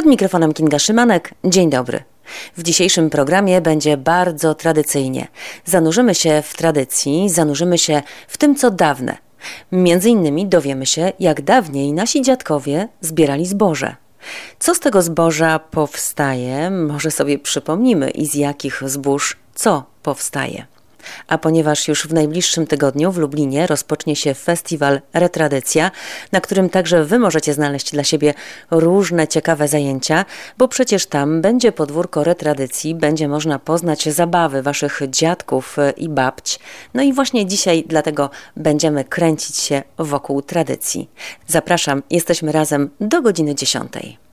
Przed mikrofonem Kinga Szymanek. Dzień dobry. W dzisiejszym programie będzie bardzo tradycyjnie. Zanurzymy się w tradycji, zanurzymy się w tym, co dawne. Między innymi dowiemy się, jak dawniej nasi dziadkowie zbierali zboże. Co z tego zboża powstaje, może sobie przypomnimy i z jakich zbóż co powstaje. A ponieważ już w najbliższym tygodniu w Lublinie rozpocznie się festiwal Retradycja, na którym także Wy możecie znaleźć dla siebie różne ciekawe zajęcia, bo przecież tam będzie podwórko retradycji, będzie można poznać zabawy Waszych dziadków i babć. No i właśnie dzisiaj dlatego będziemy kręcić się wokół tradycji. Zapraszam, jesteśmy razem do godziny 10.